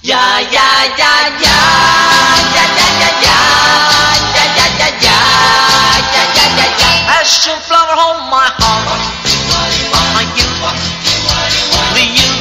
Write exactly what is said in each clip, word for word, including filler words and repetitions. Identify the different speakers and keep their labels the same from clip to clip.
Speaker 1: Yeah, yeah, yeah, yeah, yeah, yeah, yeah, yeah, yeah, yeah, yeah, yeah, yeah, yeah, yeah, yeah. Passion flower on my heart, my youth, only you.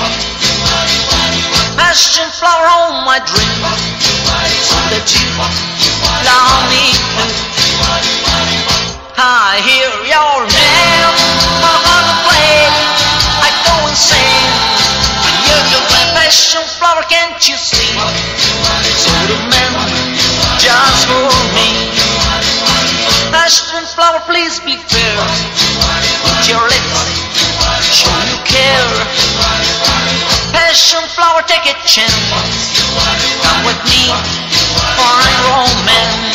Speaker 1: Passion flower on my dream, so that you love me too. I hear your name, my heart will play, I go insane. When you're the passion flower, can't you see? So the man just for me. Passion flower, please be fair. Put your lips, show you care. Passion flower, take a chance. Come with me for a romance.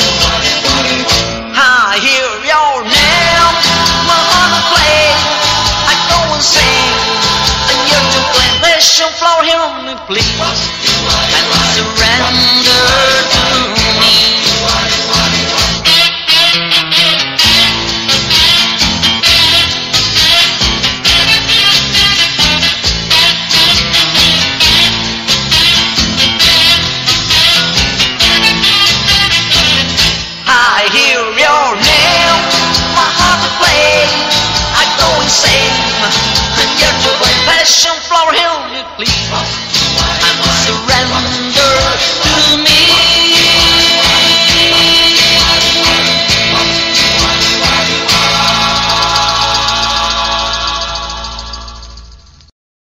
Speaker 1: I hear your name, my heart will play, I go insane. And you're to blame. Passion flower, hear me please, and surrender to me. I hear your name, my heart will play, I go insane. And you're to blame. Passion flower, hear me please.